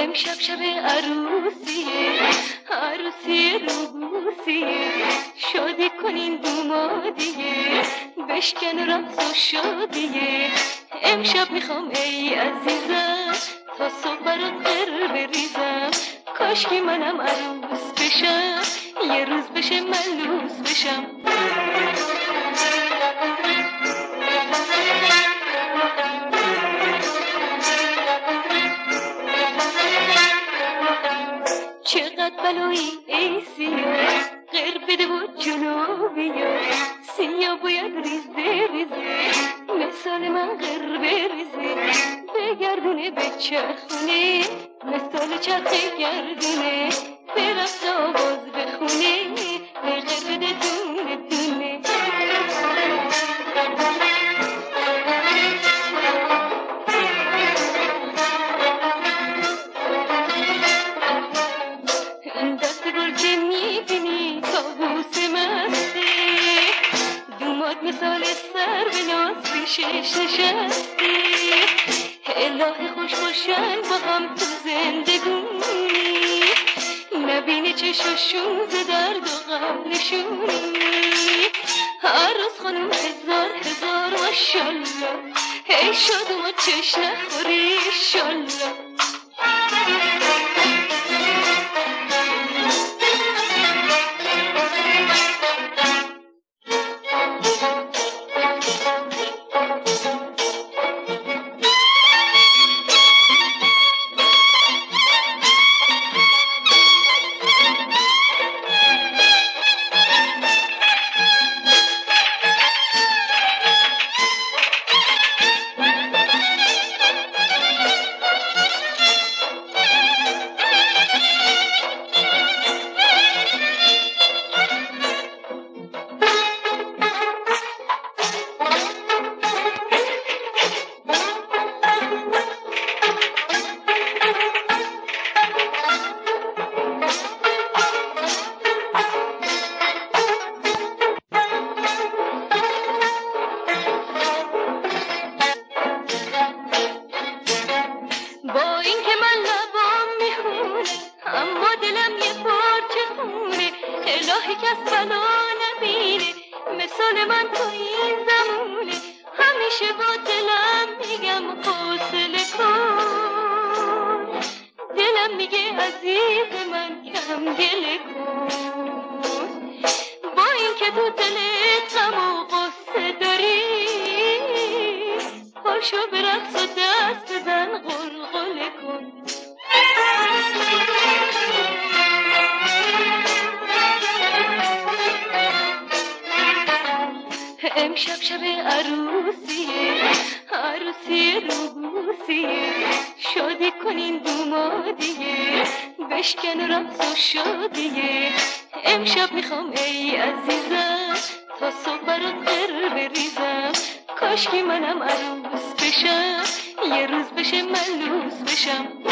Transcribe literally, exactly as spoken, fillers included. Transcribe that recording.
امشب شب عروسیه، عروسی روبوسیه، شادی کنین دومادیه، بشکن رقص و شادیه. امشب میخوام ای عزیزم تا صبح برات قر بریزم، کاش که منم عروس بشم، یه روز بشه ملوس بشم. چقدر بلایی ای سیاه، غیر بده و جلو بیا، سیاه باید ریز بریزه، مثال من غیر بریزه، بگردونه به چرخونه، مثال چرخه گردونه، به رقص آواز بخونه، غیر بده دونه دونه. این دست گل که میبینی طاووس مسته، دوماد مثال سر به ناز پیشش نشسته، الهی خوش باشن با هم تو زندگونی، نبینی چشاشون ز درد و غم نشونی. عروس خانم هزار هزار ماشالله، ای شاد و ما چش نخوری انشالله. با این که من لبام میخونه اما دلم یه پارچه خونه، الهی کس بلا نبینه مثال من تو این زمونه، همیشه با دلم میگم حوصله کن، دلم میگه عزیز من کم گله کن. با این که تو دلت غم و غصه داری، پاشو به رقص و دست بزن غلغله کن. امشب شب عروسیه، عروسی روبوسیه، شادی کنین دومادیه، بشکن رقص و شادیه. امشب میخوام ای عزیزم تا صبح برات قر بریزم، کاش که منم عروس بشم، یه روز بشه ملوس بشم.